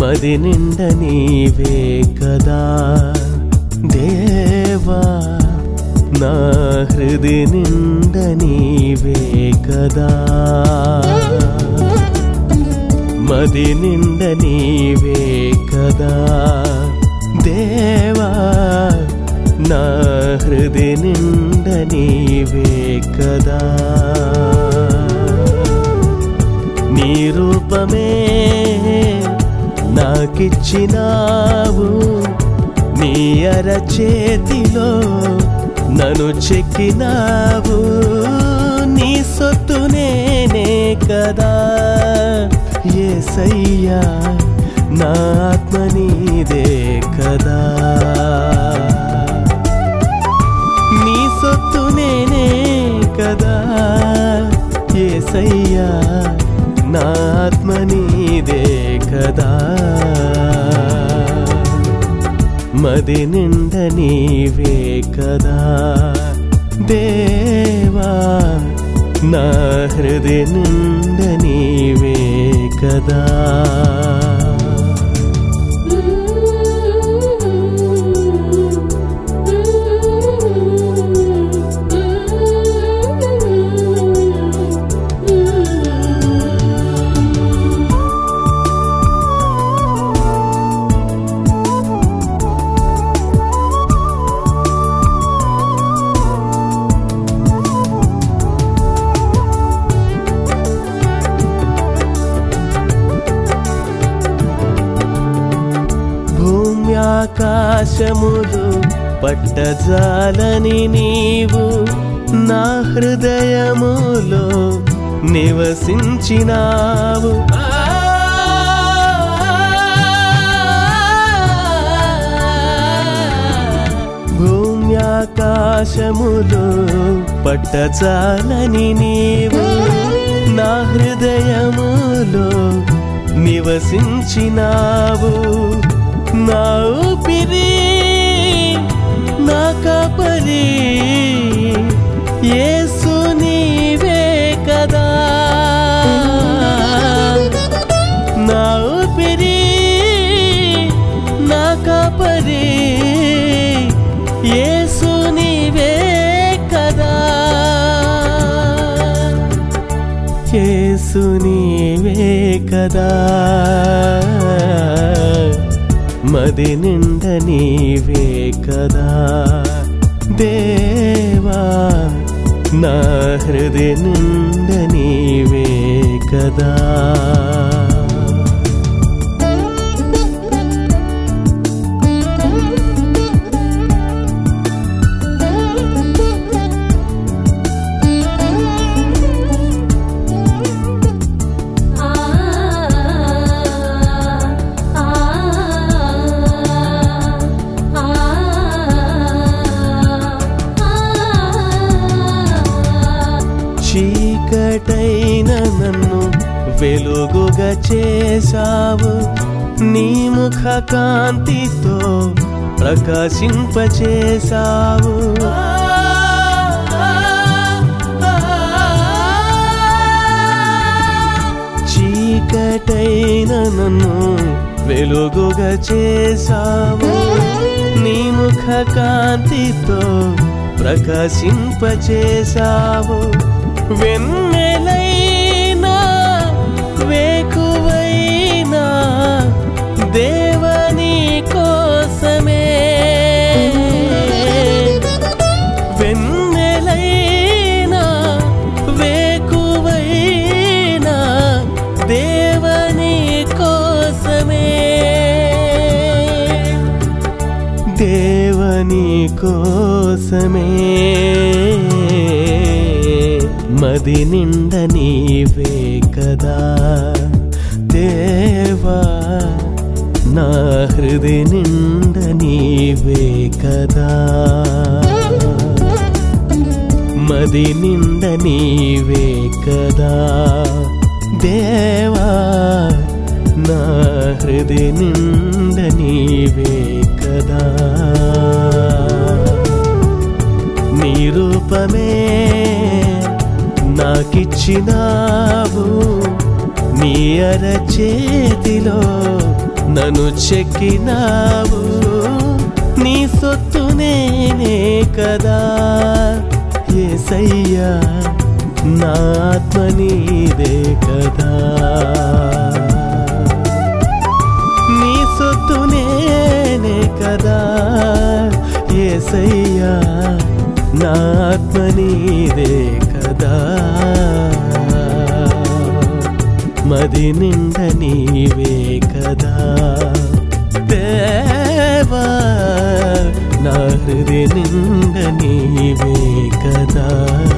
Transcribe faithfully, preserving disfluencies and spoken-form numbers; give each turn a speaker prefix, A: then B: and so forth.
A: మది నిండ నీవే కదా దేవా, నా హృది నిండ నీవే కదా, మది నిండ నీవే కదా దేవా, నా హృది నిండ నీవే కదా. నీ రూపమే నాకిచ్చినావు, నీ అరచేతిలో నన్ను చెక్కినావు, నీ సొత్తు నేనే కదా యేసయ్యా, నా ఆత్మ నీదే కదా, నీ సొత్తు నేనే కదా యేసయ్యా, నా ఆత్మ నీదే కదా, మది నిండ నీవే కదా దేవా, నా హృది నిండ నీవే కదా. ఆకాశములు పట్టజాలని నీవు నా హృదయములో నివసించినావు, భూమి ఆకాశములు పట్టజాలని నీవు నా హృదయములో నివసించినావు, నా ఊపిరి నా కాపరి యేసు నీవే కదా, నా ఊపిరి నా కాపరి యేసు నీవే కదా, యేసు నీవే కదా, మది నిండ నీవే కదా దేవా, నా హృది నిండ నీవే కదా. చీకటైన నన్ను వెలుగుగా చేశావు, నీ ముఖ కాంతితో ప్రకాశింపచేశావు, చీకటైన నన్ను వెలుగుగా చేశావు, నీ ముఖ కాంతితో ప్రకాశింపచేశావు, వెన్నెలైనా వేకువైనా దేవని కోసమే, వెన్నెలైనా వేకువైనా దేవని కోసమే, దేవని కోసమే, మది నిండ నీవే కదా దేవా, నా హృది నిండ నీవే కదా, మది నిండ నీవే కదా దేవా, నా హృది నిండ నీవే కదా. నీ రూపమే నాకిచ్చినావు, నీ అరచేతిలో నన్ను చెక్కినావు, నీ సొత్తు నేనే కదా యేసయ్యా, నా ఆత్మ నీదే కదా. నీ సొత్తు నేనే కదా యేసయ్యా, నా ఆత్మ నీదే కదా. మది నిండ నీవే కదా దేవా, నా హృదయ నిండ నీవే కదా.